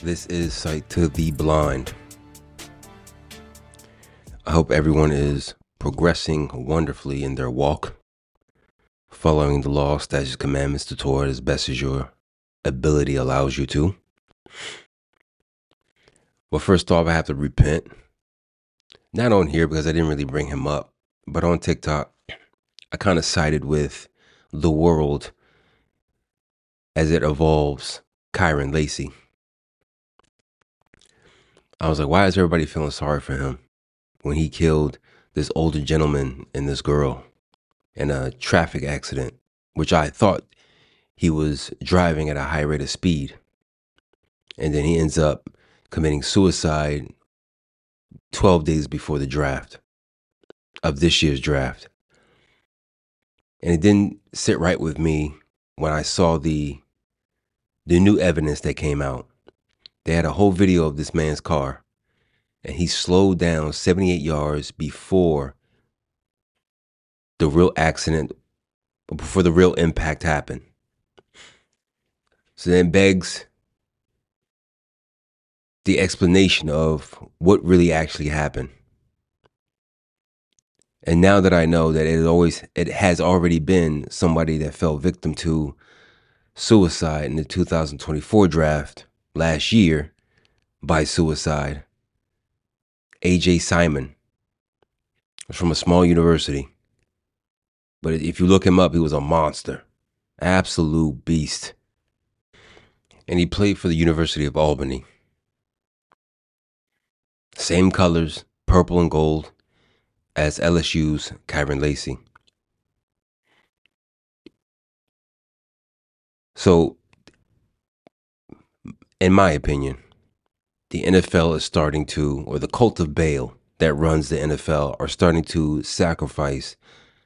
This is Sight to the Blind. I hope everyone is progressing wonderfully in their walk, following the law, statutes, commandments, the Torah as best as your ability allows you to. Well, first off, I have to repent. Not on here because I didn't really bring him up, but on TikTok, I kind of sided with the world as it evolves Kyron Lacey. I was like, why is everybody feeling sorry for him when he killed this older gentleman and this girl in a traffic accident, which I thought he was driving at a high rate of speed. And then he ends up committing suicide 12 days before the draft of this year's draft. And it didn't sit right with me when I saw the new evidence that came out. They had a whole video of this man's car, and he slowed down 78 yards before the real accident, before the real impact happened. So then begs the explanation of what really actually happened. And now that I know that it has already been somebody that fell victim to suicide in the 2024 draft last year by suicide, AJ Simon was from a small university. But if you look him up, he was a monster, absolute beast. And he played for the University of Albany. Same colors, purple and gold, as LSU's Kyron Lacey. So, in my opinion, the NFL is starting to, or the cult of Baal that runs the NFL are starting to sacrifice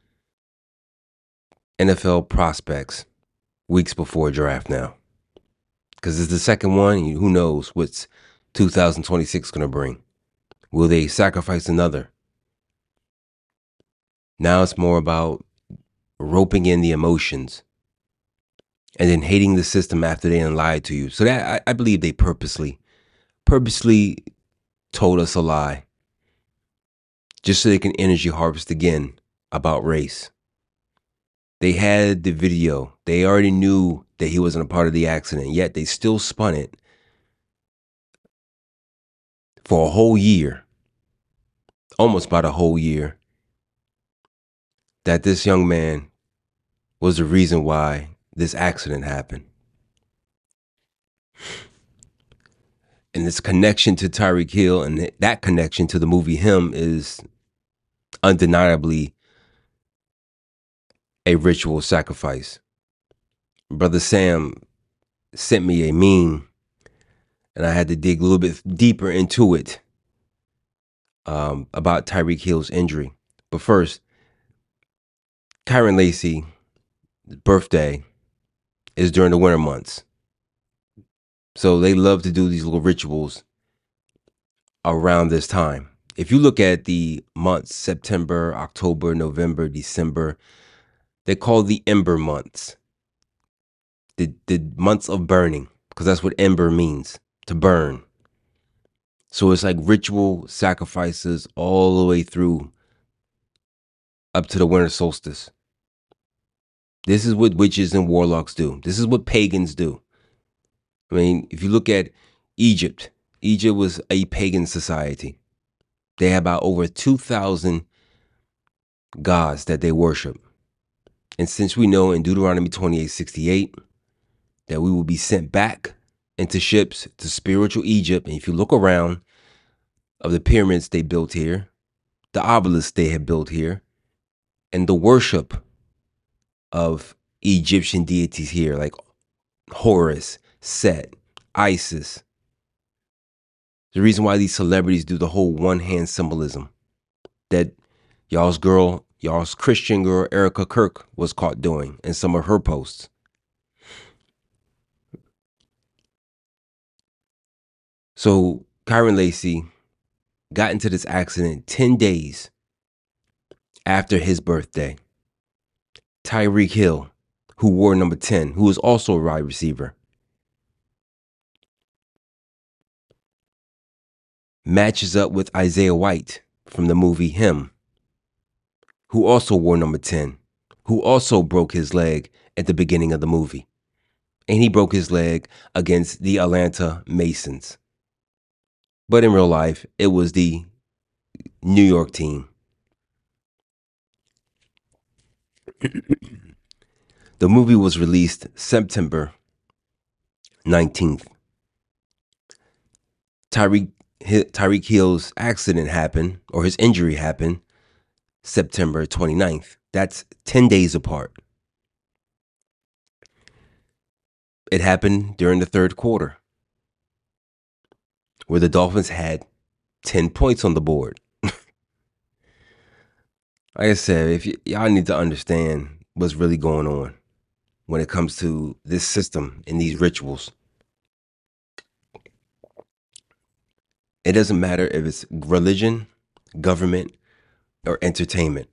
NFL prospects weeks before draft now. Because it's the second one, who knows what's 2026 going to bring. Will they sacrifice another? Now it's more about roping in the emotions and then hating the system after they lied to you. So that I believe they purposely told us a lie just so they can energy harvest again about race. They had the video. They already knew that he wasn't a part of the accident, yet they still spun it for a whole year, almost about a whole year, that this young man was the reason why this accident happened. And this connection to Tyreek Hill and that connection to the movie Him is undeniably a ritual sacrifice. Brother Sam sent me a meme, and I had to dig a little bit deeper into it about Tyreek Hill's injury. But first, Kyron Lacey's birthday is during the winter months. So they love to do these little rituals around this time. If you look at the months, September, October, November, December, they're called the Ember months. The months of burning, because that's what ember means, to burn. So it's like ritual sacrifices all the way through up to the winter solstice. This is what witches and warlocks do. This is what pagans do. I mean, if you look at Egypt was a pagan society. They had about over 2,000 gods that they worship. And since we know in Deuteronomy 28:68 that we will be sent back into ships to spiritual Egypt, and if you look around of the pyramids they built here, the obelisks they had built here, and the worship of Egyptian deities here, like Horus, Set, Isis. The reason why these celebrities do the whole one-hand symbolism that y'all's Christian girl, Erica Kirk, was caught doing in some of her posts. So Kyron Lacey got into this accident 10 days after his birthday. Tyreek Hill, who wore number 10, who was also a wide receiver, matches up with Isaiah White from the movie Him, who also wore number 10, who also broke his leg at the beginning of the movie. And he broke his leg against the Atlanta Masons. But in real life, it was the New York team. The movie was released September 19th. Tyreek Hill's accident happened, or his injury happened, September 29th. That's 10 days apart. It happened during the third quarter, where the Dolphins had 10 points on the board. Like I said, if y'all need to understand what's really going on when it comes to this system and these rituals. It doesn't matter if it's religion, government, or entertainment.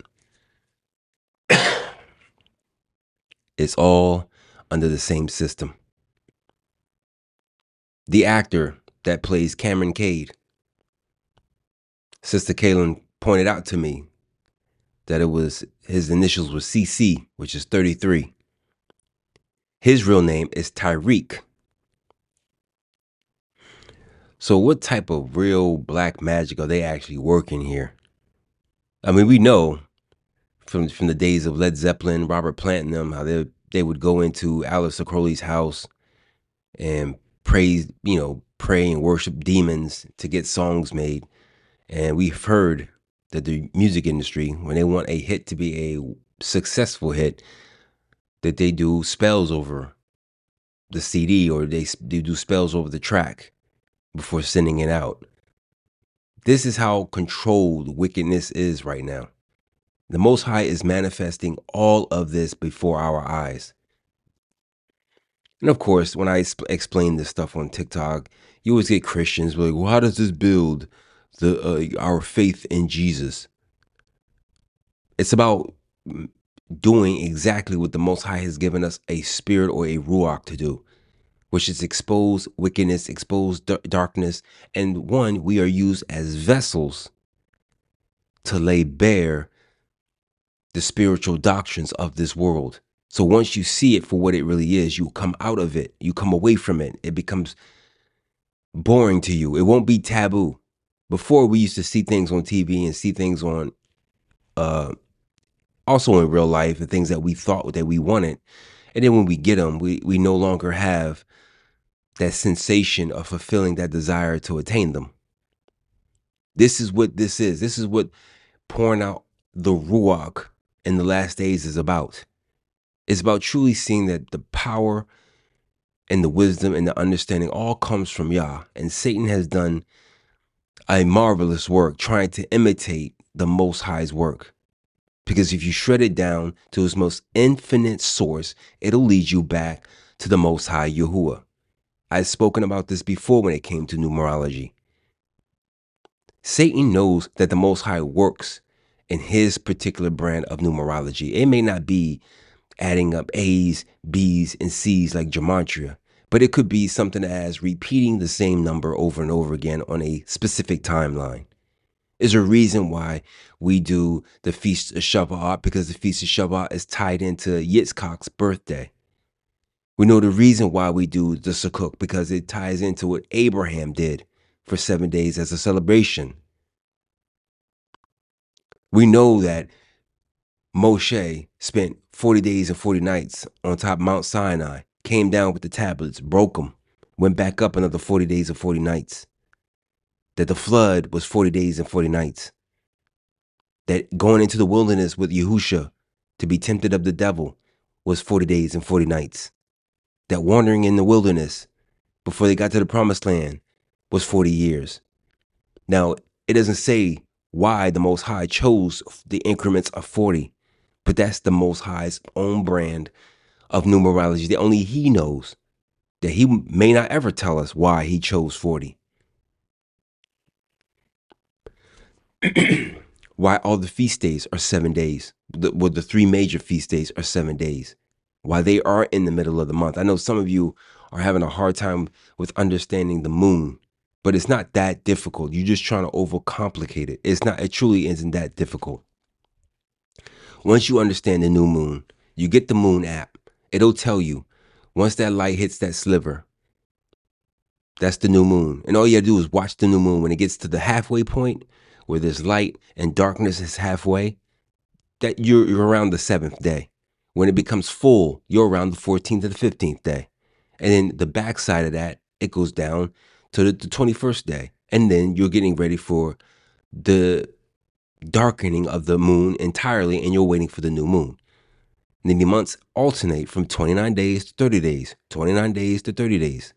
It's all under the same system. The actor that plays Cameron Cade, Sister Kaylin pointed out to me that his initials were CC, which is 33. His real name is Tyreek. So what type of real black magic are they actually working here? I mean, we know from the days of Led Zeppelin, Robert Plant and them, how they would go into Aleister Crowley's house and pray and worship demons to get songs made. And we've heard that the music industry, when they want a hit to be a successful hit, that they do spells over the CD, or they do spells over the track before sending it out. This is how controlled wickedness is right now. The Most High is manifesting all of this before our eyes. And of course, when I explain this stuff on TikTok, you always get Christians like, well, how does this build our faith in Jesus? It's about doing exactly what the Most High has given us a spirit or a ruach to do, which is expose wickedness, expose darkness. And one, we are used as vessels to lay bare the spiritual doctrines of this world. So once you see it for what it really is, you come out of it, you come away from it. It becomes boring to you. It won't be taboo. Before, we used to see things on TV and see things on also in real life, and things that we thought that we wanted. And then when we get them, we no longer have that sensation of fulfilling that desire to attain them. This is what this is. This is what pouring out the Ruach in the last days is about. It's about truly seeing that the power and the wisdom and the understanding all comes from Yah. And Satan has done a marvelous work trying to imitate the Most High's work. Because if you shred it down to its most infinite source, it'll lead you back to the Most High Yahuwah. I've spoken about this before when it came to numerology. Satan knows that the Most High works in his particular brand of numerology. It may not be adding up A's, B's, and C's like gematria, but it could be something as repeating the same number over and over again on a specific timeline. There's a reason why we do the Feast of Shavuot, because the Feast of Shavuot is tied into Yitzchak's birthday. We know the reason why we do the Sukkot, because it ties into what Abraham did for 7 days as a celebration. We know that Moshe spent 40 days and 40 nights on top of Mount Sinai, came down with the tablets, broke them, went back up another 40 days and 40 nights. That the flood was 40 days and 40 nights. That going into the wilderness with Yahusha to be tempted of the devil was 40 days and 40 nights. That wandering in the wilderness before they got to the promised land was 40 years. Now, it doesn't say why the Most High chose the increments of 40, but that's the Most High's own brand of numerology that only he knows, that he may not ever tell us why he chose 40. Why all the feast days are 7 days. The three major feast days are 7 days. Why they are in the middle of the month. I know some of you are having a hard time with understanding the moon, but it's not that difficult. You're just trying to overcomplicate it. It truly isn't that difficult. Once you understand the new moon, you get the moon app. It'll tell you once that light hits that sliver, that's the new moon. And all you gotta do is watch the new moon. When it gets to the halfway point where there's light and darkness is halfway, that you're around the 7th day. When it becomes full, you're around the 14th to the 15th day. And then the backside of that, it goes down to the 21st day. And then you're getting ready for the darkening of the moon entirely, and you're waiting for the new moon. And then the months alternate from 29 days to 30 days, 29 days to 30 days.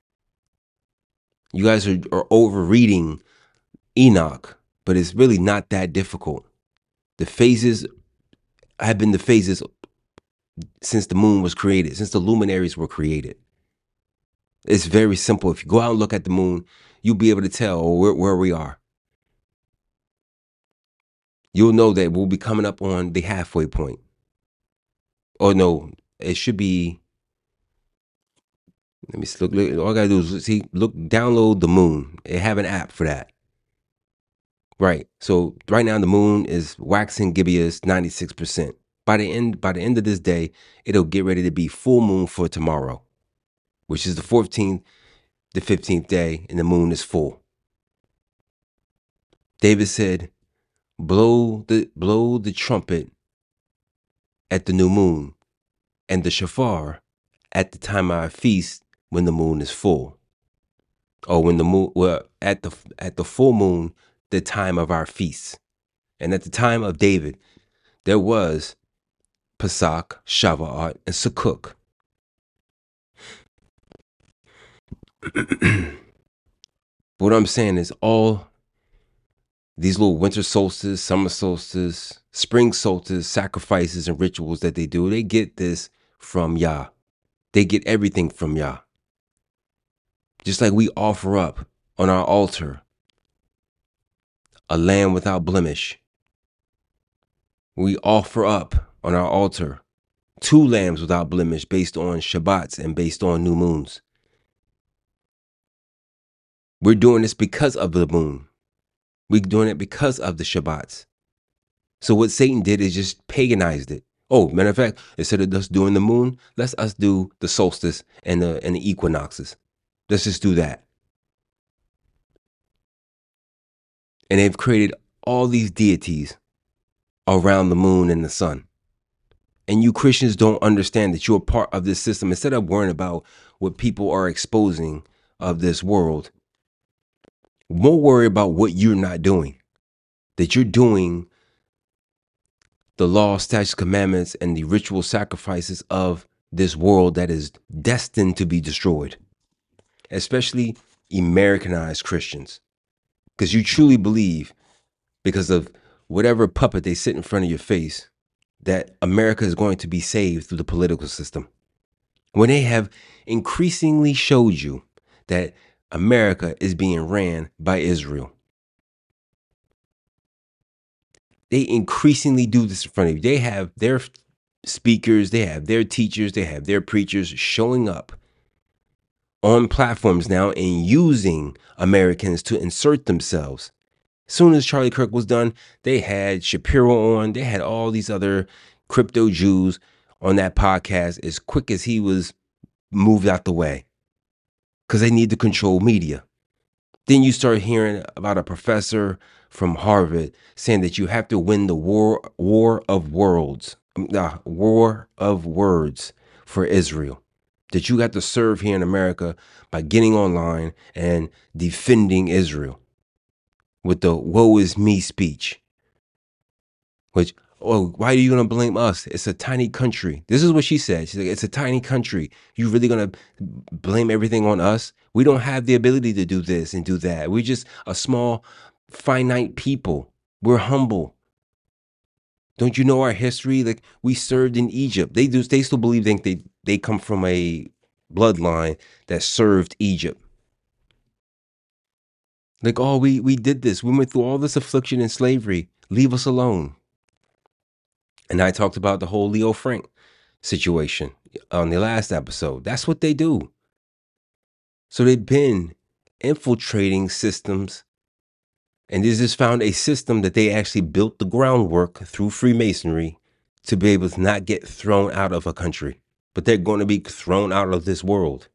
You guys are over reading Enoch, but it's really not that difficult. The phases have been the phases since the moon was created, since the luminaries were created. It's very simple. If you go out and look at the moon, you'll be able to tell where we are. You'll know that we'll be coming up on the halfway point. Or no, it should be. Let me look. All I gotta do is download the moon. They have an app for that. Right. So right now the moon is waxing gibbous 96%. By the end of this day, it'll get ready to be full moon for tomorrow, which is the 14th, the 15th day, and the moon is full. David said, blow the trumpet at the new moon, and the shofar at the time of our feast when the moon is full. Or when the moon, at the full moon, the time of our feasts. And at the time of David, there was Pesach, Shavuot, and Sukkot. What I'm saying is all these little winter solstice, summer solstice, spring solstice, sacrifices and rituals that they do, they get this from Yah. They get everything from Yah. Just like we offer up on our altar a lamb without blemish. We offer up on our altar 2 lambs without blemish based on Shabbats and based on new moons. We're doing this because of the moon. We're doing it because of the Shabbats. So what Satan did is just paganized it. Oh, matter of fact, instead of us doing the moon, let's us do the solstice and the equinoxes. Let's just do that. And they've created all these deities around the moon and the sun. And you Christians don't understand that you're part of this system. Instead of worrying about what people are exposing of this world, won't worry about what you're not doing. That you're doing the law, statutes, commandments, and the ritual sacrifices of this world that is destined to be destroyed. Especially Americanized Christians. Because you truly believe, because of whatever puppet they sit in front of your face, that America is going to be saved through the political system. When they have increasingly showed you that America is being ran by Israel. They increasingly do this in front of you. They have their speakers, they have their teachers, they have their preachers showing up on platforms now and using Americans to insert themselves. As soon as Charlie Kirk was done, they had Shapiro on. They had all these other crypto Jews on that podcast as quick as he was moved out the way, because they need to control media. Then you start hearing about a professor from Harvard saying that you have to win the war of words for Israel. That you got to serve here in America by getting online and defending Israel with the woe is me speech. Which, why are you going to blame us? It's a tiny country. This is what she said. She's like, it's a tiny country. You really going to blame everything on us? We don't have the ability to do this and do that. We're just a small, finite people. We're humble. Don't you know our history? Like, we served in Egypt. They still believe they come from a bloodline that served Egypt. Like, oh, we did this. We went through all this affliction and slavery. Leave us alone. And I talked about the whole Leo Frank situation on the last episode. That's what they do. So they've been infiltrating systems. And this is found a system that they actually built the groundwork through Freemasonry to be able to not get thrown out of a country, but they're going to be thrown out of this world.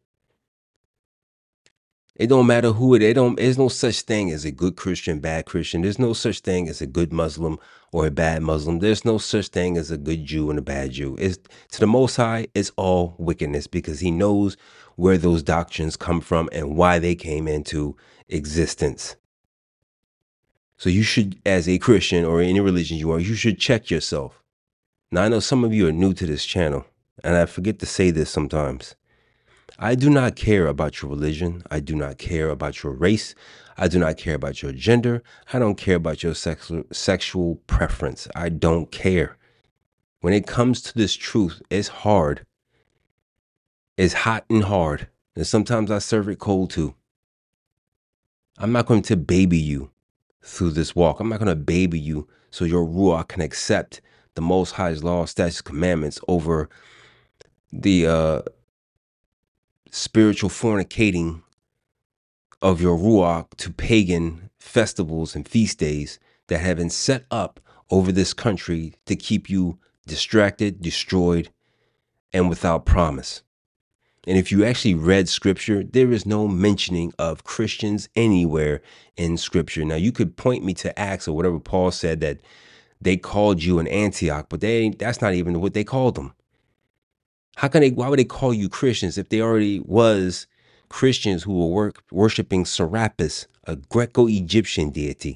It don't matter who there's no such thing as a good Christian, bad Christian. There's no such thing as a good Muslim or a bad Muslim. There's no such thing as a good Jew and a bad Jew. It's, to the Most High, it's all wickedness, because he knows where those doctrines come from and why they came into existence. So you should, as a Christian or any religion you are, you should check yourself. Now, I know some of you are new to this channel, and I forget to say this sometimes. I do not care about your religion. I do not care about your race. I do not care about your gender. I don't care about your sexual preference. I don't care. When it comes to this truth, it's hard. It's hot and hard. And sometimes I serve it cold too. I'm not going to baby you through this walk. I'm not going to baby you so your Ruach can accept the Most High's law, statutes, commandments over the spiritual fornicating of your Ruach to pagan festivals and feast days that have been set up over this country to keep you distracted, destroyed, and without promise. And if you actually read scripture, there is no mentioning of Christians anywhere in scripture. Now, you could point me to Acts or whatever Paul said that they called you in Antioch, but that's not even what they called them. Why would they call you Christians if they already was Christians who were worshiping Serapis, a Greco-Egyptian deity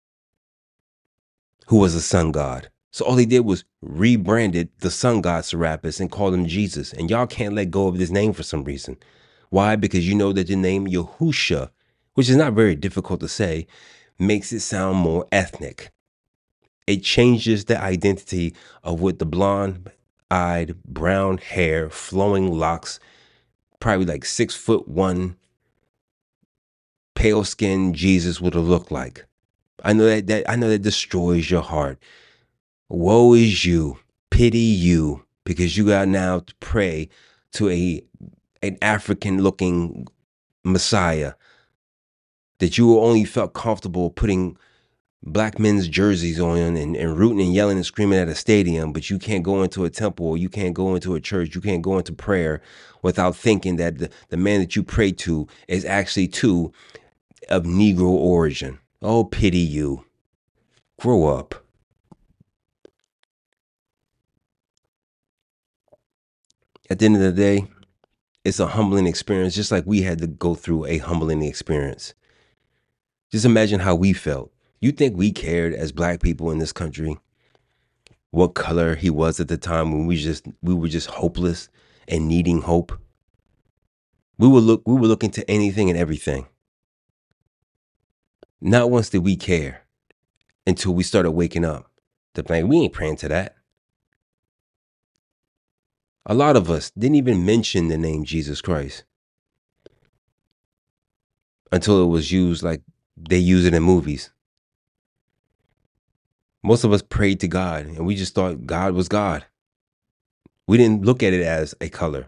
who was a sun god? So all they did was rebranded the sun god Serapis and called him Jesus. And y'all can't let go of this name for some reason. Why? Because you know that the name Yahusha, which is not very difficult to say, makes it sound more ethnic. It changes the identity of what the blonde-eyed, brown hair, flowing locks, probably like 6'1", pale skinned Jesus would have looked like. I know that destroys your heart. Woe is you, pity you, because you got now to pray to an African looking Messiah that you only felt comfortable putting black men's jerseys on and rooting and yelling and screaming at a stadium, but you can't go into a temple or you can't go into a church, you can't go into prayer without thinking that the man that you pray to is actually too of Negro origin. Oh, pity you. Grow up. At the end of the day, it's a humbling experience, just like we had to go through a humbling experience. Just imagine how we felt. You think we cared as black people in this country what color he was at the time when we were just hopeless and needing hope? We were looking to anything and everything. Not once did we care until we started waking up. To think we ain't praying to that. A lot of us didn't even mention the name Jesus Christ until it was used like they use it in movies. Most of us prayed to God and we just thought God was God. We didn't look at it as a color.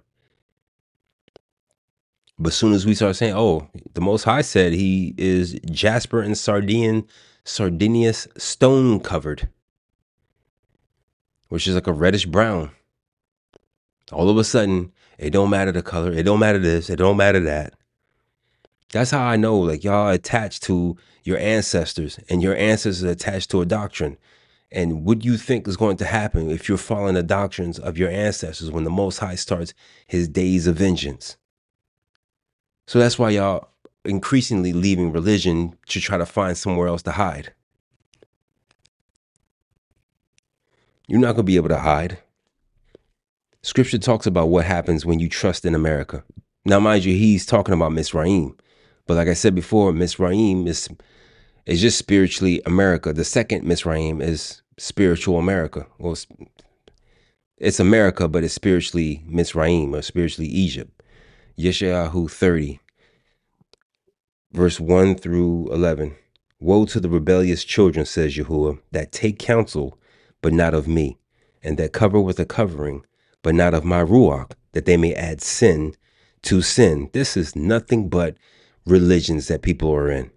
But as soon as we start saying, oh, the Most High said he is jasper and sardinius stone covered, which is like a reddish brown. All of a sudden, it don't matter the color. It don't matter this. It don't matter that. That's how I know, like, y'all attached to your ancestors and your ancestors are attached to a doctrine. And what do you think is going to happen if you're following the doctrines of your ancestors when the Most High starts his days of vengeance? So that's why y'all increasingly leaving religion to try to find somewhere else to hide. You're not going to be able to hide. Scripture talks about what happens when you trust in America. Now, mind you, he's talking about Mizraim. But like I said before, Mizraim is just spiritually America. The second Mizraim is spiritual America. Well, it's America, but it's spiritually Mizraim or spiritually Egypt. Yeshayahu 30, verse 1 through 11. Woe to the rebellious children, says Yahuwah, that take counsel, but not of me, and that cover with a covering, but not of my Ruach, that they may add sin to sin. This is nothing but religions that people are in.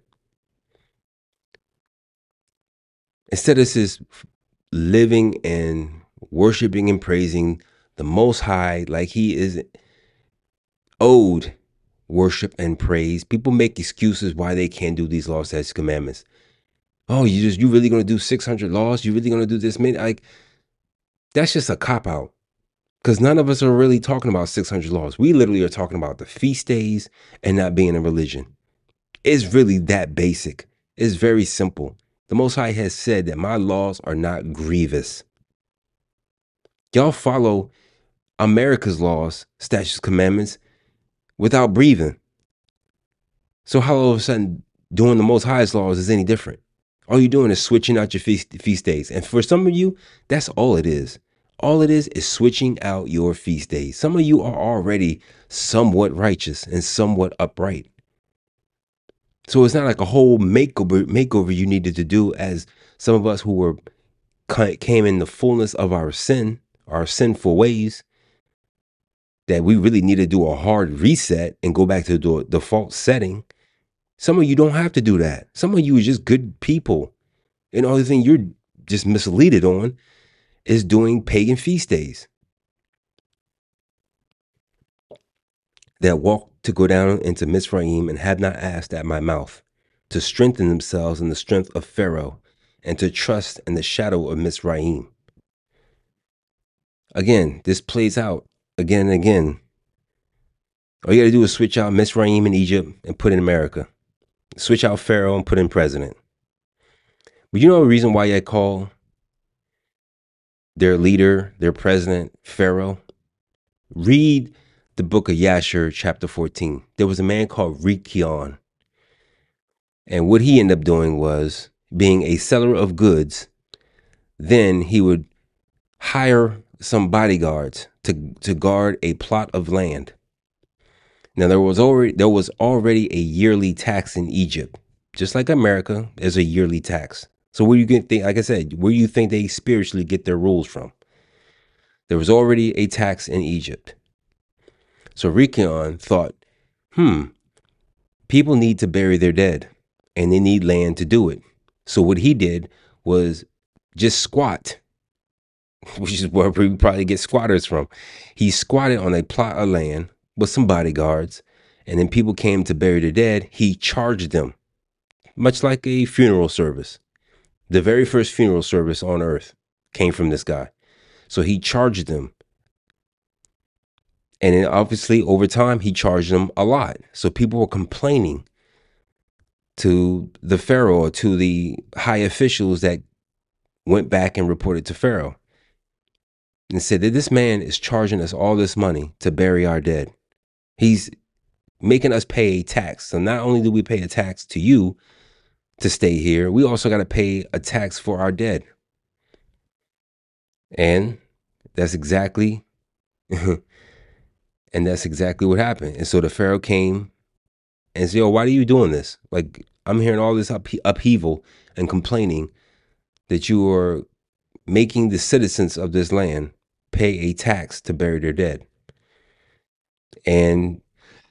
Instead of just living and worshiping and praising the Most High like he is owed worship and praise, people make excuses why they can't do these laws, statutes, commandments. Oh, you really gonna do 600 laws? You really gonna do this many? Like, that's just a cop out. Because none of us are really talking about 600 laws. We literally are talking about the feast days and not being a religion. It's really that basic. It's very simple. The Most High has said that my laws are not grievous. Y'all follow America's laws, statutes, commandments without breathing. So how all of a sudden doing the Most High's laws is any different? All you're doing is switching out your feast days. And for some of you, that's all it is. All it is switching out your feast days. Some of you are already somewhat righteous and somewhat upright. So it's not like a whole makeover you needed to do, as some of us who came in the fullness of our sin, our sinful ways, that we really need to do a hard reset and go back to the default setting. Some of you don't have to do that. Some of you are just good people. And the only thing you're just misleaded on is doing pagan feast days that walk to go down into Mizraim and have not asked at my mouth, to strengthen themselves in the strength of Pharaoh and to trust in the shadow of Mizraim. Again, this plays out again and again. All you got to do is switch out Mizraim and Egypt and put in America. Switch out Pharaoh and put in president. But you know the reason why I call their leader, their president, Pharaoh? Read the book of Yashar, chapter 14. There was a man called Rikion. And what he ended up doing was being a seller of goods. Then he would hire some bodyguards to guard a plot of land. Now there was already a yearly tax in Egypt, just like America is a yearly tax. So where you think, like I said, where you think they spiritually get their rules from? There was already a tax in Egypt. So Rikion thought, people need to bury their dead and they need land to do it. So what he did was just squat, which is where we probably get squatters from. He squatted on a plot of land with some bodyguards, and then people came to bury their dead. He charged them, much like a funeral service. The very first funeral service on earth came from this guy. So he charged them. And then obviously over time, he charged them a lot. So people were complaining to the Pharaoh, or to the high officials that went back and reported to Pharaoh and said that this man is charging us all this money to bury our dead. He's making us pay a tax. So not only do we pay a tax to you to stay here, we also got to pay a tax for our dead. And that's exactly what happened. And so the Pharaoh came and said, yo, why are you doing this? Like, I'm hearing all this upheaval and complaining that you are making the citizens of this land pay a tax to bury their dead. And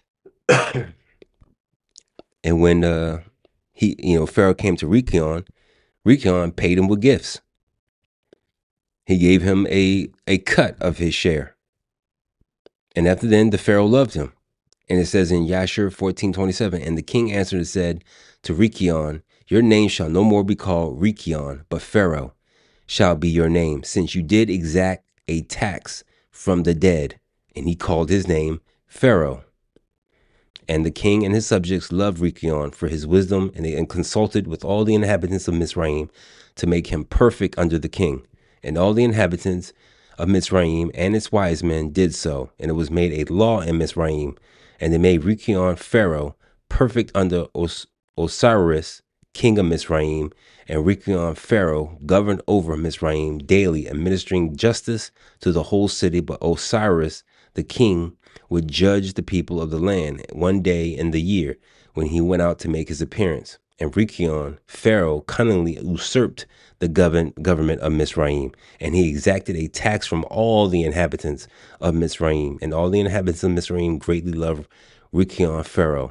and when Pharaoh came to Rikion paid him with gifts. He gave him a cut of his share. And after then, the Pharaoh loved him. And it says in Yashar 14:27, and the king answered and said to Rikion, your name shall no more be called Rikion, but Pharaoh shall be your name, since you did exact a tax from the dead. And he called his name Pharaoh. And the king and his subjects loved Rikion for his wisdom, and consulted with all the inhabitants of Mizraim to make him perfect under the king. And all the inhabitants of Mizraim and its wise men did so. And it was made a law in Mizraim. And they made Rikion Pharaoh perfect under Osiris, king of Mizraim. And Rikion Pharaoh governed over Mizraim daily, administering justice to the whole city. But Osiris, the king, would judge the people of the land one day in the year when he went out to make his appearance. And Rikion Pharaoh cunningly usurped the government of Mizraim, and he exacted a tax from all the inhabitants of Mizraim. And all the inhabitants of Mizraim greatly loved Rikion Pharaoh,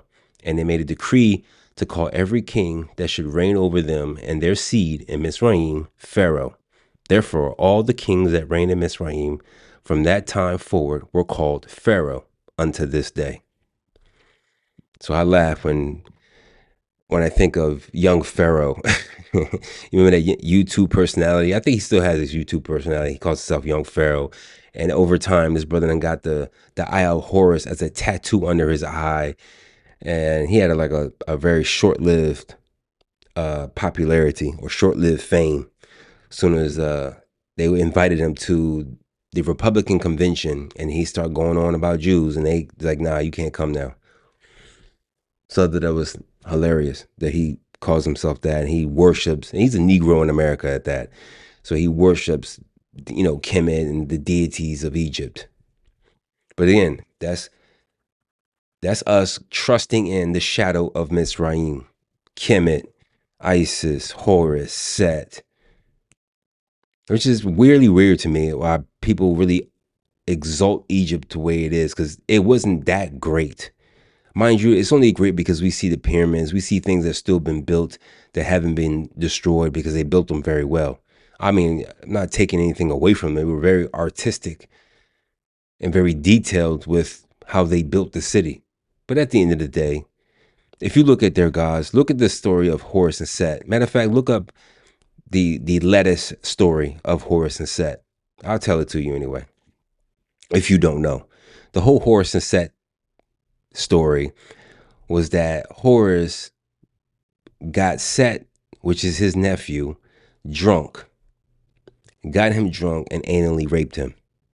And they made a decree to call every king that should reign over them and their seed in Mizraim Pharaoh. Therefore, all the kings that reigned in Mizraim from that time forward were called Pharaoh unto this day. So I laugh when I think of young Pharaoh. You remember that YouTube personality? I think he still has his YouTube personality. He calls himself Young Pharaoh. And over time, this brother then got the eye of Horus as a tattoo under his eye. And he had a very short-lived popularity or short-lived fame. As soon as they invited him to the Republican convention and he started going on about Jews, and they like, nah, you can't come now. So that was hilarious that he calls himself that, and he worships, and he's a Negro in America at that. So he worships, Kemet and the deities of Egypt. But again, that's us trusting in the shadow of Mizraim, Kemet, Isis, Horus, Set, which is weirdly weird to me why people really exalt Egypt the way it is, because it wasn't that great. Mind you, it's only great because we see the pyramids, we see things that still been built that haven't been destroyed because they built them very well. I mean, I'm not taking anything away from them. They were very artistic and very detailed with how they built the city. But at the end of the day, if you look at their gods, look at the story of Horus and Set. Matter of fact, look up the lettuce story of Horus and Set. I'll tell it to you anyway, if you don't know. The whole Horus and Set story was that Horus got Set, which is his nephew, drunk, got him drunk and anally raped him.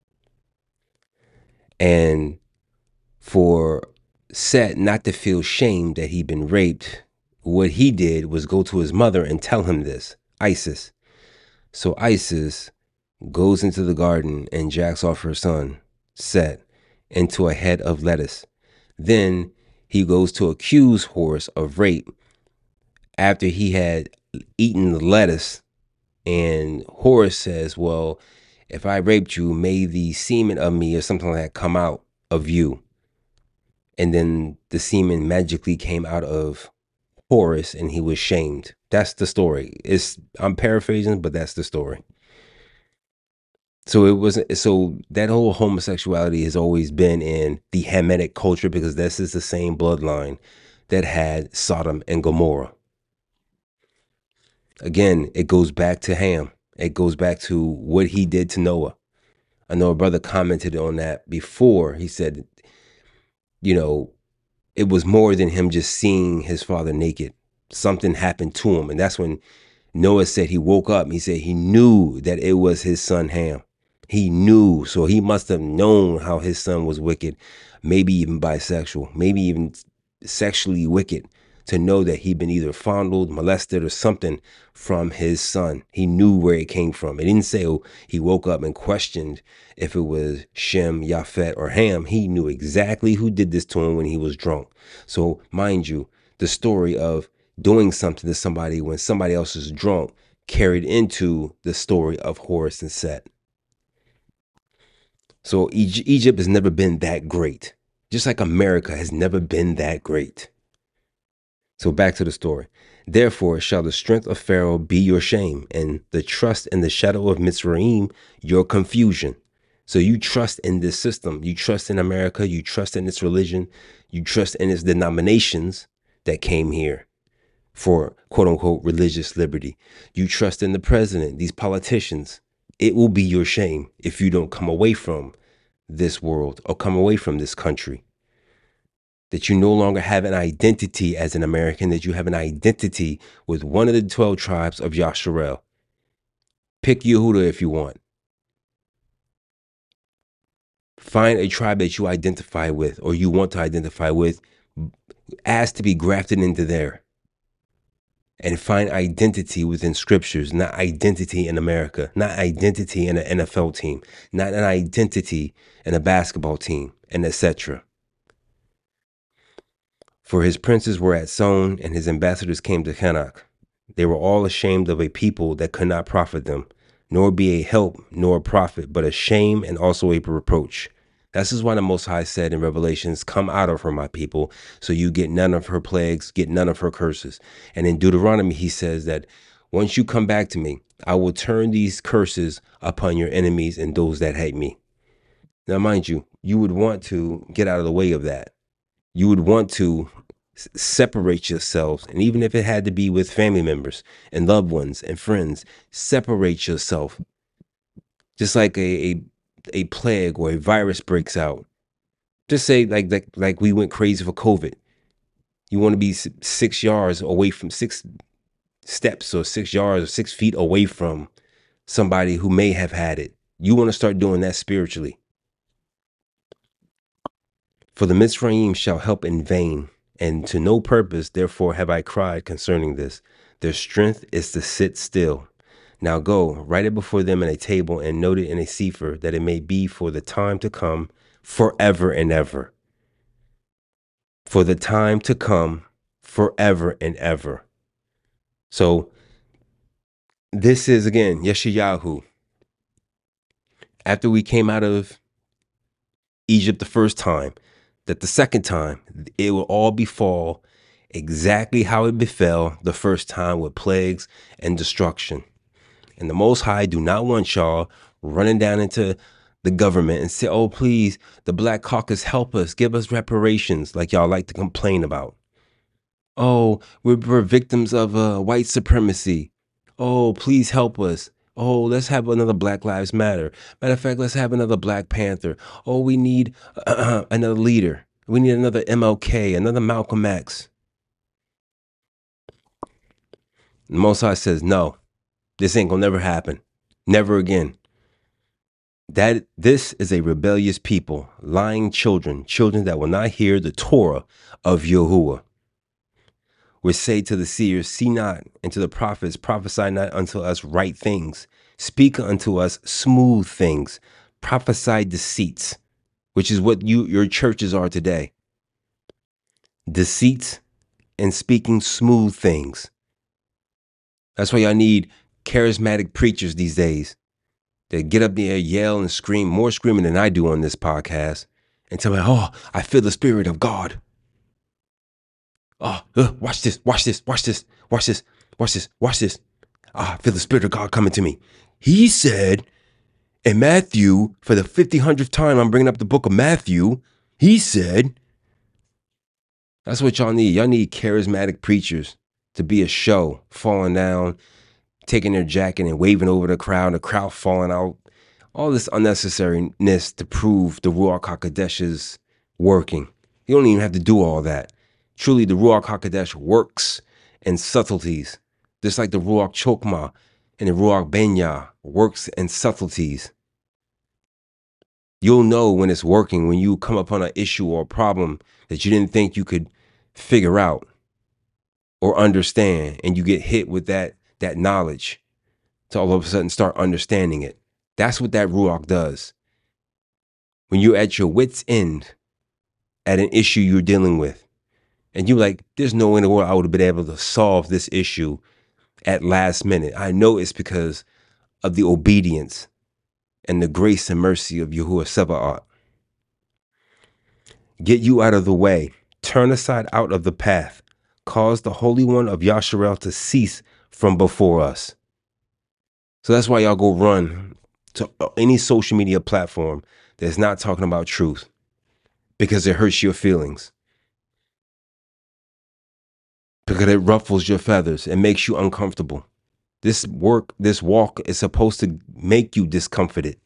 And for Set not to feel shame that he'd been raped, what he did was go to his mother and tell him this, Isis. So Isis goes into the garden and jacks off her son, Set, into a head of lettuce. Then he goes to accuse Horus of rape after he had eaten the lettuce. And Horus says, well, if I raped you, may the semen of me or something like that come out of you. And then the semen magically came out of Horus and he was shamed. That's the story. I'm paraphrasing, but that's the story. So that whole homosexuality has always been in the Hamitic culture, because this is the same bloodline that had Sodom and Gomorrah. Again, it goes back to Ham. It goes back to what he did to Noah. I know a brother commented on that before. He said, it was more than him just seeing his father naked. Something happened to him. And that's when Noah said he woke up and he said he knew that it was his son Ham. He knew. So he must have known how his son was wicked, maybe even bisexual, maybe even sexually wicked, to know that he'd been either fondled, molested, or something from his son. He knew where it came from. It didn't say he woke up and questioned if it was Shem, Yafet, or Ham. He knew exactly who did this to him when he was drunk. So mind you, the story of doing something to somebody when somebody else is drunk carried into the story of Horus and Set. So Egypt has never been that great, just like America has never been that great. So back to the story. Therefore shall the strength of Pharaoh be your shame, and the trust in the shadow of Mizraim your confusion. So you trust in this system. You trust in America. You trust in its religion. You trust in its denominations that came here for quote unquote religious liberty. You trust in the president, these politicians. It will be your shame if you don't come away from this world or come away from this country. That you no longer have an identity as an American, that you have an identity with one of the 12 tribes of Yasharel. Pick Yehuda if you want. Find a tribe that you identify with or you want to identify with. Ask to be grafted into there. And find identity within scriptures, not identity in America, not identity in an NFL team, not an identity in a basketball team, and etc. For his princes were at Son, and his ambassadors came to Canak. They were all ashamed of a people that could not profit them, nor be a help nor a profit, but a shame and also a reproach. This is why the Most High said in Revelations, come out of her, my people, so you get none of her plagues, get none of her curses. And in Deuteronomy, he says that once you come back to me, I will turn these curses upon your enemies and those that hate me. Now, mind you, you would want to get out of the way of that. You would want to separate yourselves. And even if it had to be with family members and loved ones and friends, separate yourself. Just like a plague or a virus breaks out. Just say like we went crazy for COVID. You want to be 6 yards away from 6 steps or 6 yards or 6 feet away from somebody who may have had it. You want to start doing that spiritually. For the Mitzrayim shall help in vain, and to no purpose, therefore have I cried concerning this. Their strength is to sit still. Now go, write it before them in a table and note it in a sefer, that it may be for the time to come, forever and ever. For the time to come, forever and ever. So this is, again, Yeshayahu. After we came out of Egypt the first time, that the second time, it will all befall exactly how it befell the first time, with plagues and destruction. And the Most High do not want y'all running down into the government and say, oh, please, the Black Caucus, help us, give us reparations, like y'all like to complain about. Oh, we're victims of white supremacy. Oh, please help us. Oh, let's have another Black Lives Matter. Matter of fact, let's have another Black Panther. Oh, we need another leader. We need another MLK, another Malcolm X. The Most High says, no, this ain't gonna never happen. Never again. This is a rebellious people, lying children that will not hear the Torah of Yahuwah. Which say to the seers, see not, and to the prophets, prophesy not unto us right things. Speak unto us smooth things. Prophesy deceits, which is what your churches are today. Deceits and speaking smooth things. That's why y'all need charismatic preachers these days. They get up there, yell and scream, more screaming than I do on this podcast, and tell me, oh, I feel the Spirit of God. Oh, watch this, watch this, watch this, watch this, watch this, watch this. I feel the Spirit of God coming to me. He said in Matthew, for the 50th time, I'm bringing up the book of Matthew. He said, that's what y'all need. Y'all need charismatic preachers to be a show, falling down, taking their jacket and waving over the crowd falling out. All this unnecessariness to prove the Ruach HaKodesh is working. You don't even have to do all that. Truly, the Ruach HaKodesh works in subtleties, just like the Ruach Chokmah and the Ruach Benya works in subtleties. You'll know when it's working when you come upon an issue or a problem that you didn't think you could figure out or understand, and you get hit with that knowledge to all of a sudden start understanding it. That's what that Ruach does. When you're at your wit's end at an issue you're dealing with, and you're like, there's no way in the world I would have been able to solve this issue at last minute. I know it's because of the obedience and the grace and mercy of Yahuwah Sabaoth. Get you out of the way. Turn aside out of the path. Cause the Holy One of Yasharel to cease from before us. So that's why y'all go run to any social media platform that's not talking about truth, because it hurts your feelings, because it ruffles your feathers and makes you uncomfortable. This walk is supposed to make you discomforted,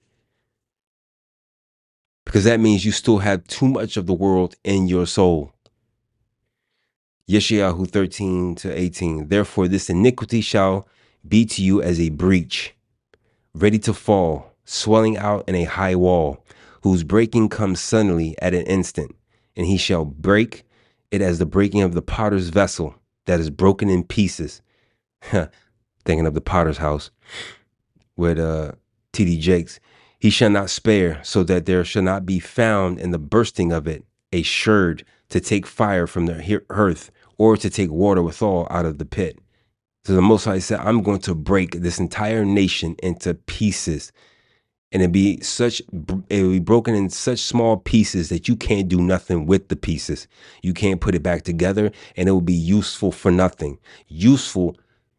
because that means you still have too much of the world in your soul. Yeshayahu 13-18. Therefore, this iniquity shall be to you as a breach, ready to fall, swelling out in a high wall, whose breaking comes suddenly at an instant, and he shall break it as the breaking of the potter's vessel that is broken in pieces. Thinking of the potter's house with T.D. Jakes. He shall not spare, so that there shall not be found in the bursting of it a sherd to take fire from the earth, or to take water withal out of the pit. So the Most High said, I'm going to break this entire nation into pieces. And it would be broken in such small pieces that you can't do nothing with the pieces. You can't put it back together, and it will be useful for nothing. Useful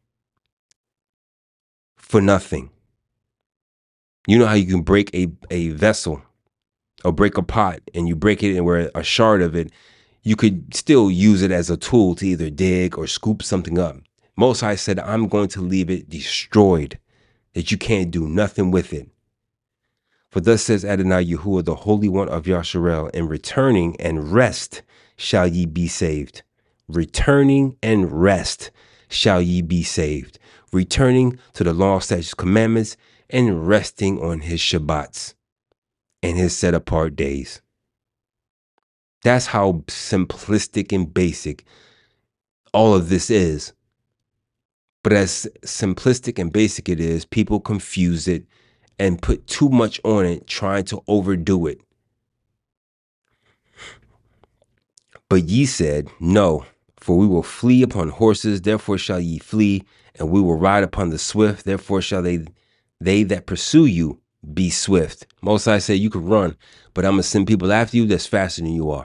for nothing. You know how you can break a vessel or break a pot, and you break it and where a shard of it, you could still use it as a tool to either dig or scoop something up. Most High said, I'm going to leave it destroyed, that you can't do nothing with it. For thus says Adonai Yahuwah, the Holy One of Yasharel, in returning and rest shall ye be saved. Returning and rest shall ye be saved. Returning to the law, statutes, commandments, and resting on his Shabbats and his set apart days. That's how simplistic and basic all of this is. But as simplistic and basic it is, people confuse it and put too much on it, trying to overdo it. But ye said, no, for we will flee upon horses, therefore shall ye flee, and we will ride upon the swift, therefore shall they that pursue you be swift. Most High said you could run, but I'm going to send people after you that's faster than you are.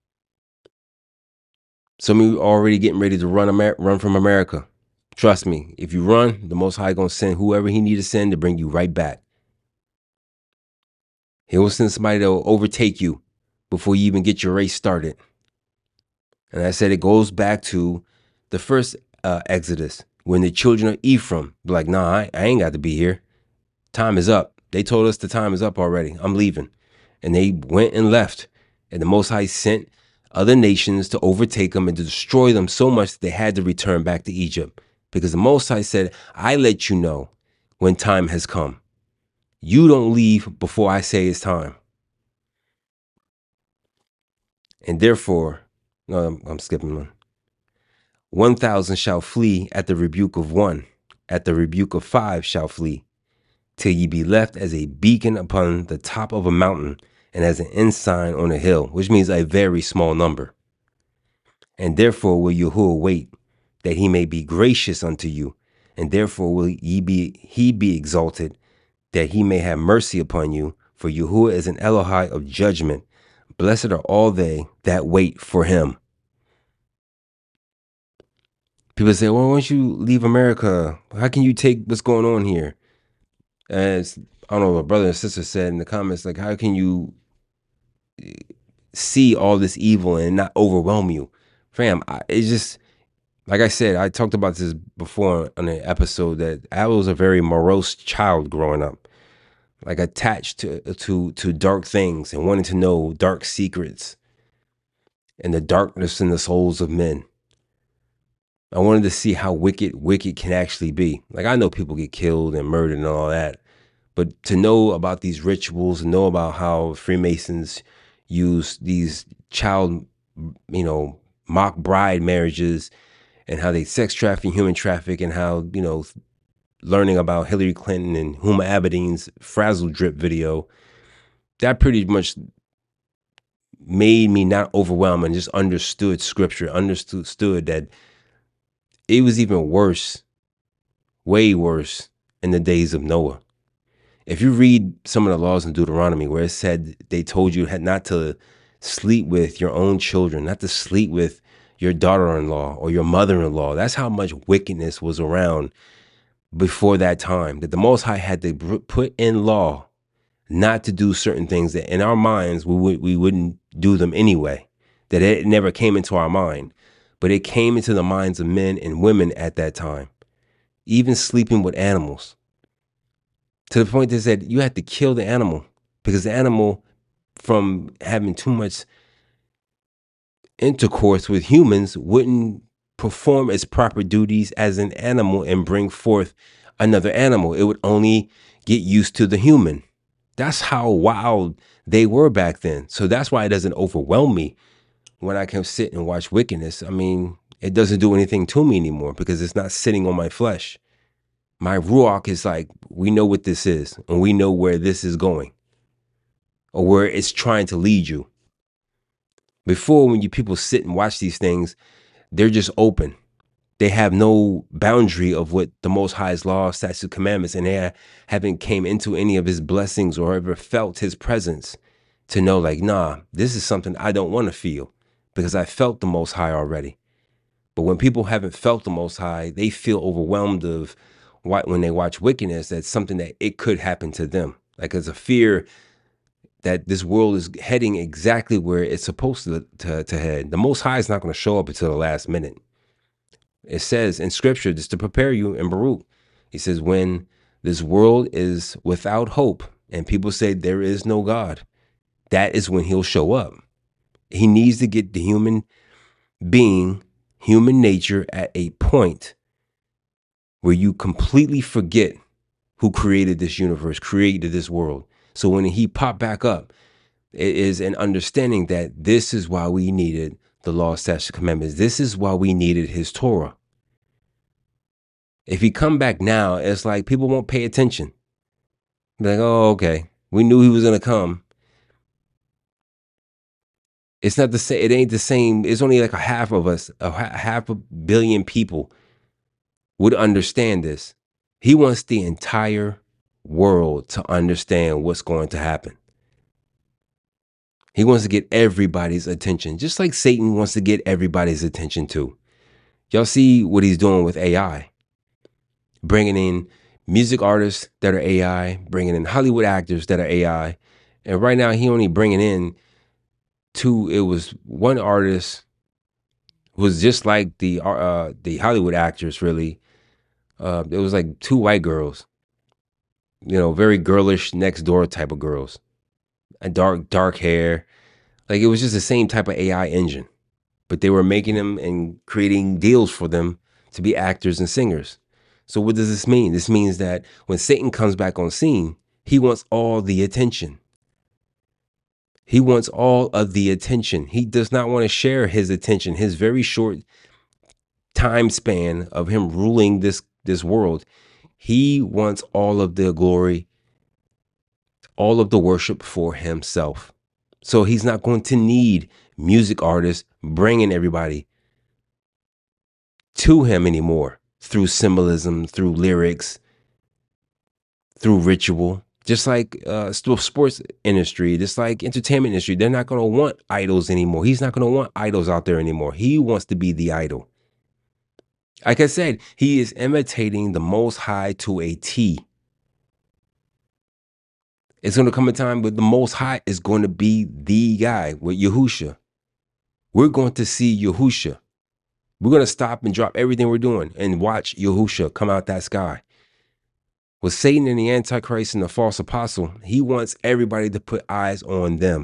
Some of you are already getting ready to run from America. Trust me, if you run, the Most High going to send whoever he need to send to bring you right back. He will send somebody that will overtake you before you even get your race started. And I said it goes back to the first Exodus, when the children of Ephraim be like, nah, I ain't got to be here. Time is up. They told us the time is up already. I'm leaving. And they went and left. And the Most High sent other nations to overtake them and to destroy them so much that they had to return back to Egypt. Because the Most High said, I let you know when time has come. You don't leave before I say it's time. And therefore, no, I'm skipping one. 1,000 shall flee at the rebuke of one. At the rebuke of 5 shall flee, till ye be left as a beacon upon the top of a mountain and as an ensign on a hill, which means a very small number. And therefore will Yahuwah wait, that he may be gracious unto you, and therefore will he be exalted, that he may have mercy upon you. For Yahuwah is an Elohai of judgment. Blessed are all they that wait for him. People say, well, why don't you leave America? How can you take what's going on here? As I don't know, a brother and sister said in the comments, like, how can you see all this evil and not overwhelm you? Fam, it's just, like I said, I talked about this before on an episode, that I was a very morose child growing up, like attached to dark things and wanting to know dark secrets and the darkness in the souls of men. I wanted to see how wicked can actually be. Like, I know people get killed and murdered and all that, but to know about these rituals and know about how Freemasons use these child, mock bride marriages, and how they sex traffic, human traffic, and how, learning about Hillary Clinton and Huma Abedin's Frazzle Drip video, that pretty much made me not overwhelmed and just understood scripture, understood that it was even worse, way worse, in the days of Noah. If you read some of the laws in Deuteronomy where it said they told you not to sleep with your own children, not to sleep with your daughter-in-law or your mother-in-law, that's how much wickedness was around before that time, that the Most High had to put in law not to do certain things that in our minds we wouldn't do them anyway, that it never came into our mind, but it came into the minds of men and women at that time. Even sleeping with animals, to the point that said you had to kill the animal, because the animal, from having too much intercourse with humans, wouldn't perform its proper duties as an animal and bring forth another animal. It would only get used to the human. That's how wild they were back then. So that's why it doesn't overwhelm me when I can sit and watch wickedness. I mean, it doesn't do anything to me anymore because it's not sitting on my flesh. My ruach is like, we know what this is, and we know where this is going, or where it's trying to lead you. Before, when you people sit and watch these things, they're just open. They have no boundary of what the Most High's law, statutes, commandments, and they haven't came into any of his blessings or ever felt his presence to know like, nah, this is something I don't want to feel because I felt the Most High already. But when people haven't felt the Most High, they feel overwhelmed of when they watch wickedness, that's something that it could happen to them. Like there's a fear that this world is heading exactly where it's supposed to head. The Most High is not going to show up until the last minute. It says in scripture, just to prepare you in Baruch, he says, when this world is without hope and people say there is no God, that is when he'll show up. He needs to get the human being, human nature at a point where you completely forget who created this universe, created this world. So when he popped back up, it is an understanding that this is why we needed the law, statutes, commandments. This is why we needed his Torah. If he come back now, it's like people won't pay attention. Be like, oh, okay. We knew he was going to come. It's not the same. It ain't the same. It's only like a half of us, half a billion people would understand this. He wants the entire world to understand what's going to happen. He wants to get everybody's attention, just like Satan wants to get everybody's attention too. Y'all see what he's doing with AI, bringing in music artists that are AI, bringing in Hollywood actors that are AI. And right now he only bringing in two. It was one artist who was just like the Hollywood actors, really. It was like two white girls, very girlish next door type of girls, and dark hair. Like it was just the same type of AI engine, but they were making them and creating deals for them to be actors and singers. So what does this mean? This means that when Satan comes back on scene, he wants all the attention. He wants all of the attention. He does not want to share his attention, his very short time span of him ruling this world. He wants all of the glory, all of the worship for himself. So he's not going to need music artists bringing everybody to him anymore through symbolism, through lyrics, through ritual. Just like sports industry, just like entertainment industry, they're not going to want idols anymore. He's not going to want idols out there anymore. He wants to be the idol. Like I said, he is imitating the Most High to a T. It's going to come a time where the Most High is going to be the guy with Yahusha. We're going to see Yahusha. We're going to stop and drop everything we're doing and watch Yahusha come out that sky. With Satan and the Antichrist and the false apostle, he wants everybody to put eyes on them.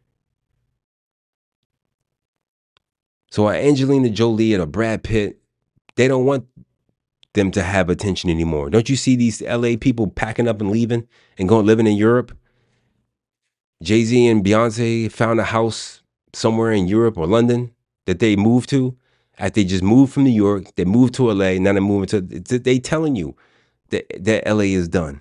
So Angelina Jolie and a Brad Pitt, they don't want them to have attention anymore. Don't you see these LA people packing up and leaving and going living in Europe? Jay-Z and Beyonce found a house somewhere in Europe or London that they moved to. After they just moved from New York, they moved to LA. Now they're moving to, they telling you that LA is done.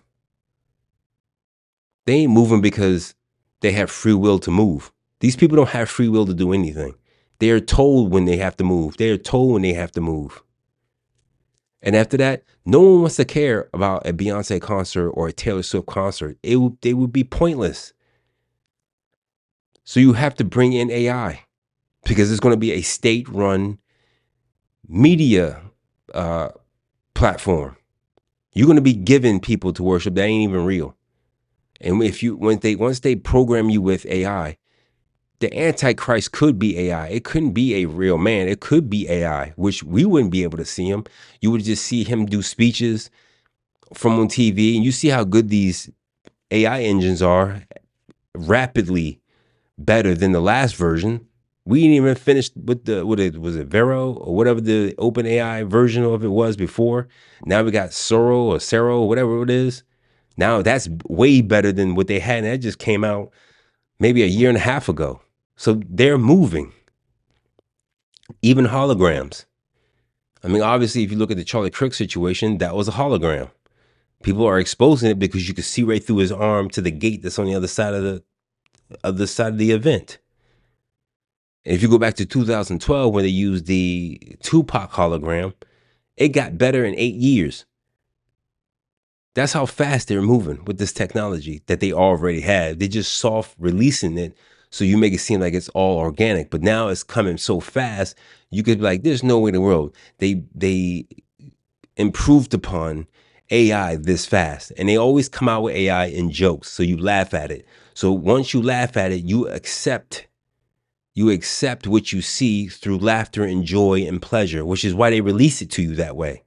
They ain't moving because they have free will to move. These people don't have free will to do anything. They are told when they have to move. They are told when they have to move. And after that, no one wants to care about a Beyonce concert or a Taylor Swift concert. They would be pointless. So you have to bring in AI because it's going to be a state-run media platform. You're going to be giving people to worship that ain't even real. And once they program you with AI, the Antichrist could be AI. It couldn't be a real man. It could be AI, which we wouldn't be able to see him. You would just see him do speeches from on TV, and you see how good these AI engines are, rapidly better than the last version. We didn't even finish with was it Vero or whatever the open AI version of it was before. Now we got Soro or Cero, whatever it is. Now that's way better than what they had. And that just came out maybe a year and a half ago. So they're moving. Even holograms. I mean, obviously, if you look at the Charlie Kirk situation, that was a hologram. People are exposing it because you could see right through his arm to the gate that's on the other side of the event. And if you go back to 2012, when they used the Tupac hologram, It got better in 8 years. That's how fast they're moving with this technology that they already have. They just soft releasing it, so you make it seem like it's all organic. But now it's coming so fast, you could be like, there's no way in the world they improved upon AI this fast. And they always come out with AI in jokes, so you laugh at it. So once you laugh at it, you accept what you see through laughter and joy and pleasure, which is why they release it to you that way.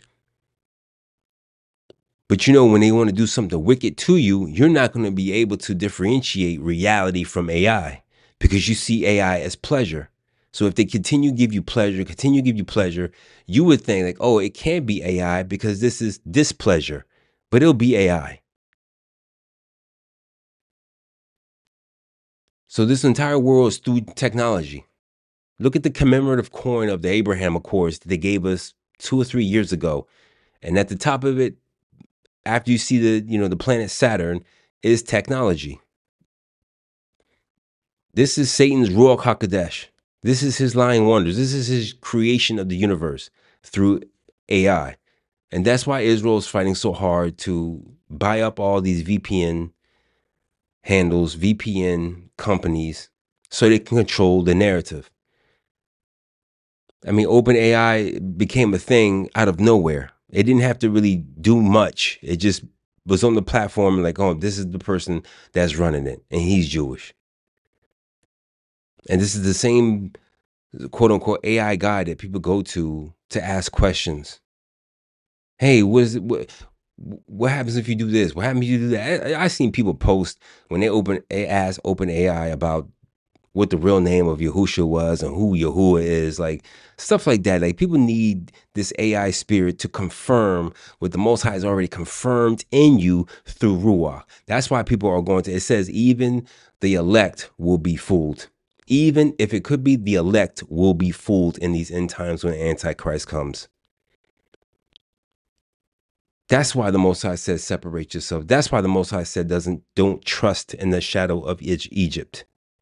But when they want to do something wicked to you, you're not going to be able to differentiate reality from AI because you see AI as pleasure. So if they continue to give you pleasure, you would think like, oh, it can't be AI because this is displeasure, but it'll be AI. So this entire world is through technology. Look at the commemorative coin of the Abraham Accords that they gave us 2 or 3 years ago. And at the top of it, after you see the planet Saturn, is technology. This is Satan's Ruach HaKodesh. This is his lying wonders. This is his creation of the universe through AI. And that's why Israel is fighting so hard to buy up all these VPN handles, VPN companies, so they can control the narrative. I mean, OpenAI became a thing out of nowhere. It didn't have to really do much. It just was on the platform like, oh, this is the person that's running it, and he's Jewish. And this is the same quote unquote AI guy that people go to ask questions. Hey, what happens if you do this? What happens if you do that? I seen people post when they ask OpenAI about what the real name of Yahushua was and who Yahuwah is, like stuff like that. Like people need this AI spirit to confirm what the Most High has already confirmed in you through Ruach. That's why people are going to, it says even the elect will be fooled. Even if it could be, the elect will be fooled in these end times when Antichrist comes. That's why the Most High says separate yourself. That's why the Most High said don't trust in the shadow of Egypt.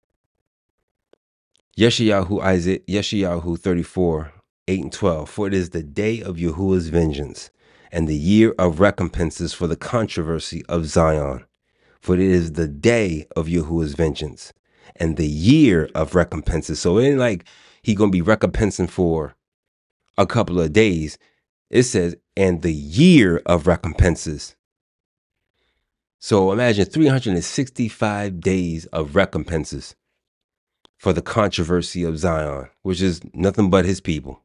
Yeshayahu 34, 8 and 12. For it is the day of Yahuwah's vengeance, and the year of recompenses for the controversy of Zion. For it is the day of Yahuwah's vengeance, and the year of recompenses. So it ain't like he gonna be recompensing for a couple of days. It says, and the year of recompenses. So imagine 365 days of recompenses for the controversy of Zion, which is nothing but his people.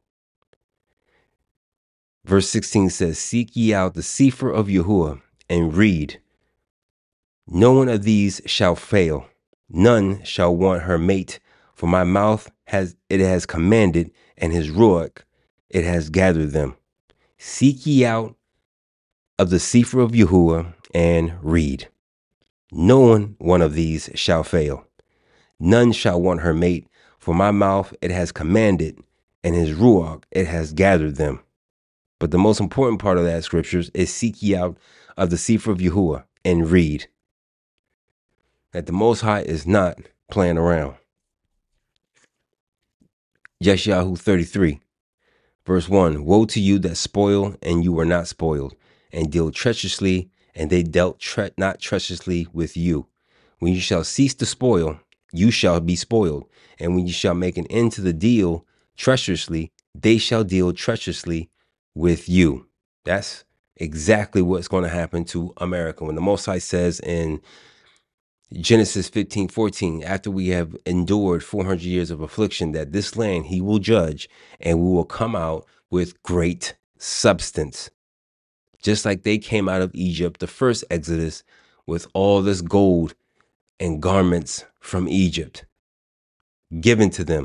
Verse 16 says, seek ye out the Sefer of Yahuwah and read. No one of these shall fail. None shall want her mate, for my mouth has commanded, and his ruach it has gathered them. Seek ye out of the Sefer of Yahuwah and read. No one of these shall fail. None shall want her mate, for my mouth it has commanded, and his ruach it has gathered them. But the most important part of that scriptures is seek ye out of the Sefer of Yahuwah and read. That the Most High is not playing around. Yeshayahu 33, verse 1. Woe to you that spoil, and you were not spoiled, and deal treacherously, and they dealt not treacherously with you. When you shall cease to spoil, you shall be spoiled. And when you shall make an end to the deal treacherously, they shall deal treacherously with you. That's exactly what's going to happen to America. When the Most High says in Genesis 15:14, after we have endured 400 years of affliction, that this land he will judge, and we will come out with great substance. Just like they came out of Egypt, the first Exodus, with all this gold and garments from Egypt given to them.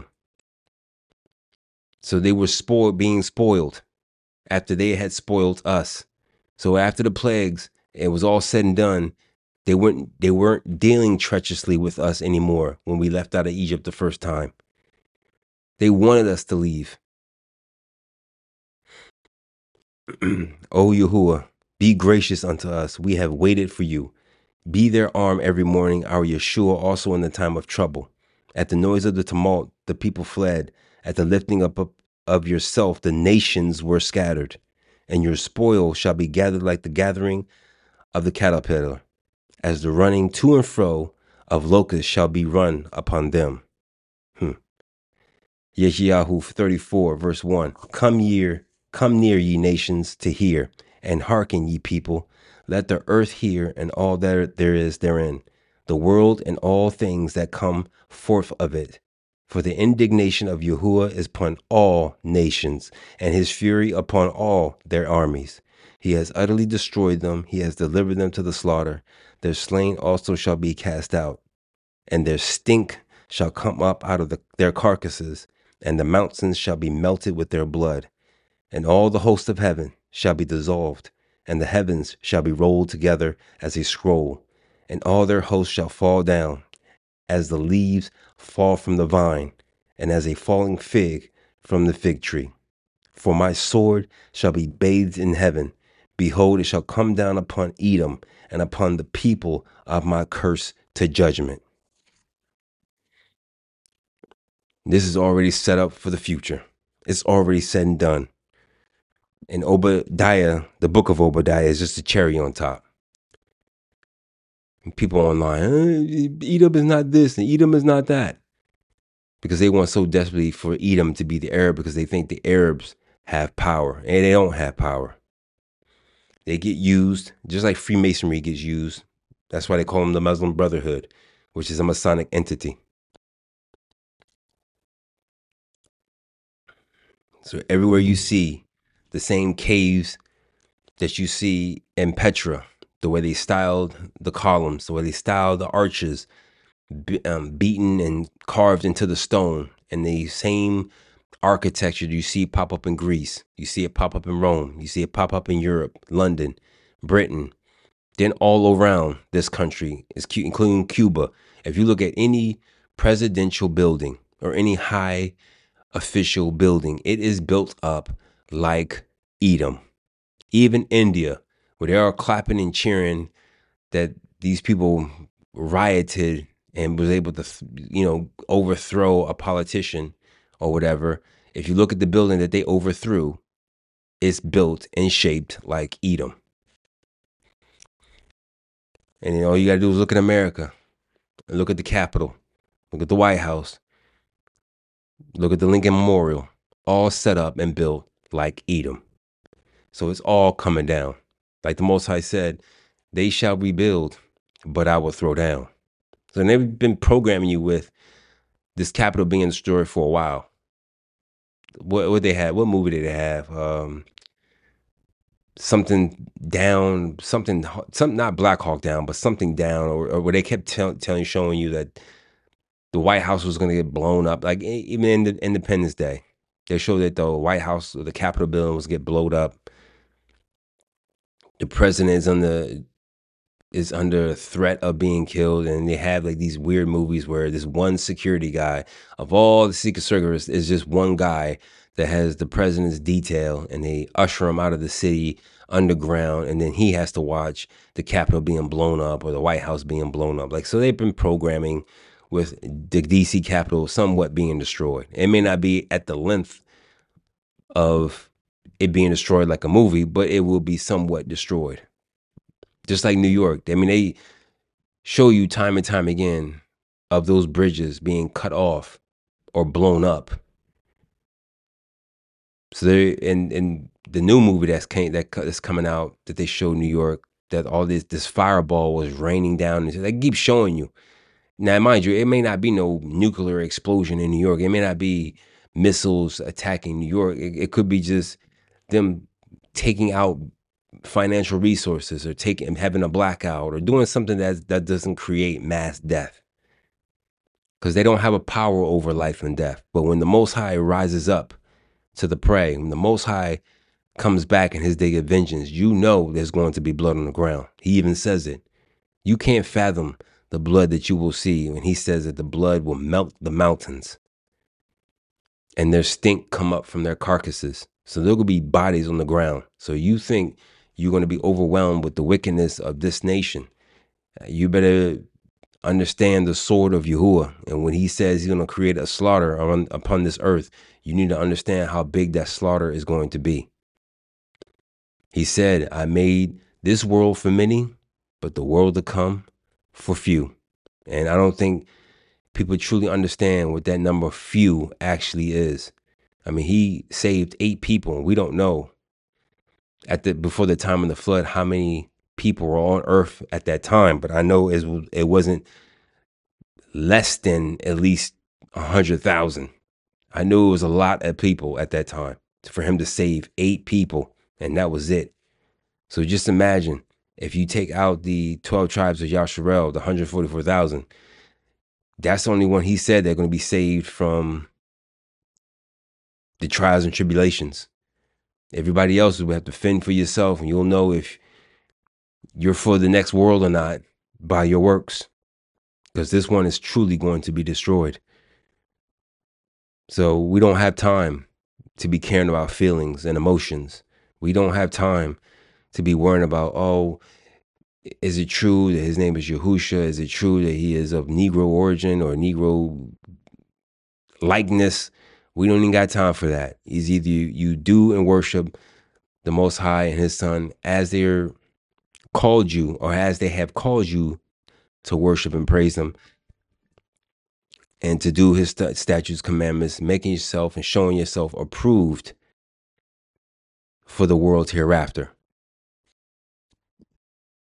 So they were being spoiled after they had spoiled us. So after the plagues, it was all said and done, they weren't dealing treacherously with us anymore when we left out of Egypt the first time. They wanted us to leave. O Yahuwah, be gracious unto us. We have waited for you. Be their arm every morning, our Yeshua also in the time of trouble. At the noise of the tumult, the people fled. At the lifting up of yourself the nations were scattered, and your spoil shall be gathered like the gathering of the caterpillar, as the running to and fro of locusts shall be run upon them. Yeshayahu 34, verse 1. Come near, ye nations, to hear, and hearken, ye people. Let the earth hear, and all that there is therein, the world and all things that come forth of it. For the indignation of Yahuwah is upon all nations, and his fury upon all their armies. He has utterly destroyed them, he has delivered them to the slaughter. Their slain also shall be cast out, and their stink shall come up out of their carcasses, and the mountains shall be melted with their blood. And all the host of heaven shall be dissolved, and the heavens shall be rolled together as a scroll, and all their hosts shall fall down, as the leaves fall from the vine, and as a falling fig from the fig tree. For my sword shall be bathed in heaven. Behold, it shall come down upon Edom, and upon the people of my curse to judgment. This is already set up for the future. It's already said and done. And Obadiah, the book of Obadiah, is just a cherry on top. And people online, Edom is not this and Edom is not that. Because they want so desperately for Edom to be the Arab, because they think the Arabs have power. And they don't have power. They get used, just like Freemasonry gets used. That's why they call them the Muslim Brotherhood, which is a Masonic entity. So everywhere you see the same caves that you see in Petra, the way they styled the columns, the way they styled the arches, beaten and carved into the stone, and the same architecture you see pop up in Greece, you see it pop up in Rome, you see it pop up in Europe, London, Britain, then all around this country, including Cuba. If you look at any presidential building or any high official building, it is built up like Edom. Even India, where they are clapping and cheering that these people rioted and was able to, overthrow a politician or whatever. If you look at the building that they overthrew, it's built and shaped like Edom. And all you got to do is look at America, and look at the Capitol, look at the White House, look at the Lincoln Memorial, all set up and built like Edom. So it's all coming down. Like the Most High said, they shall rebuild, but I will throw down. So they've been programming you with this capital being destroyed for a while. What they had? What movie did they have? Something down, something not Black Hawk Down, but something down, or where they kept showing you that the White House was going to get blown up. Like even in the Independence Day, they showed that the White House, or the Capitol building, was get blown up. The president is under threat of being killed, and they have like these weird movies where this one security guy of all the Secret Service is just one guy that has the president's detail, and they usher him out of the city underground, and then he has to watch the Capitol being blown up or the White House being blown up. Like, so they've been programming with the DC Capitol somewhat being destroyed. It may not be at the length of it being destroyed like a movie, but it will be somewhat destroyed. Just like New York. I mean, they show you time and time again of those bridges being cut off or blown up. So they in the new movie that's coming out, that they show New York, that all this fireball was raining down. They keep showing you. Now, mind you, it may not be no nuclear explosion in New York. It may not be missiles attacking New York. It could be just them taking out financial resources, or having a blackout, or doing something that doesn't create mass death, because they don't have a power over life and death. But when the Most High rises up to the prey, when the Most High comes back in his day of vengeance, you know there's going to be blood on the ground. He even says it. You can't fathom the blood that you will see when he says that the blood will melt the mountains and their stink come up from their carcasses. So there will be bodies on the ground. So you think you're going to be overwhelmed with the wickedness of this nation. You better understand the sword of Yahuwah. And when he says he's going to create a slaughter upon this earth, you need to understand how big that slaughter is going to be. He said, I made this world for many, but the world to come for few. And I don't think people truly understand what that number few actually is. I mean, he saved 8 people, and we don't know before the time of the flood how many people were on earth at that time, but I know it wasn't less than at least 100,000. I knew it was a lot of people at that time for him to save 8 people, and that was it. So just imagine if you take out the 12 tribes of Yasharel, the 144,000, that's the only one he said they're going to be saved from the trials and tribulations. Everybody else will have to fend for yourself, and you'll know if you're for the next world or not by your works, because this one is truly going to be destroyed. So we don't have time to be caring about feelings and emotions. We don't have time to be worrying about, oh, is it true that his name is Yahusha? Is it true that he is of Negro origin or Negro likeness? We don't even got time for that. It's either you do and worship the Most High and his Son as they're called you, or as they have called you to worship and praise him, and to do his statutes, commandments, making yourself and showing yourself approved for the world hereafter.